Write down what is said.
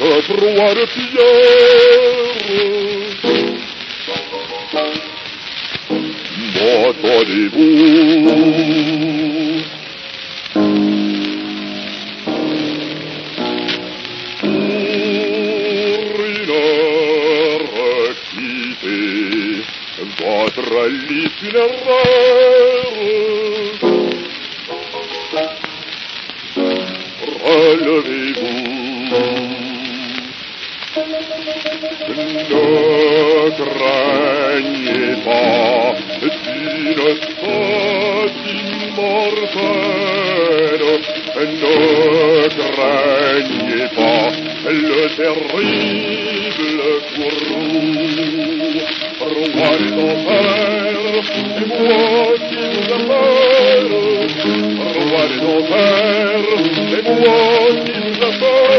roi de pierre. M'entendez-vous? Votre lit funéraire, relevez-vous, ne craignez pas d'une sorte immortelle, ne craignez pas le terrible courroux. Roi des enfers, c'est moi qui vous appelle. Roi des enfers, c'est moi qui vous appelle.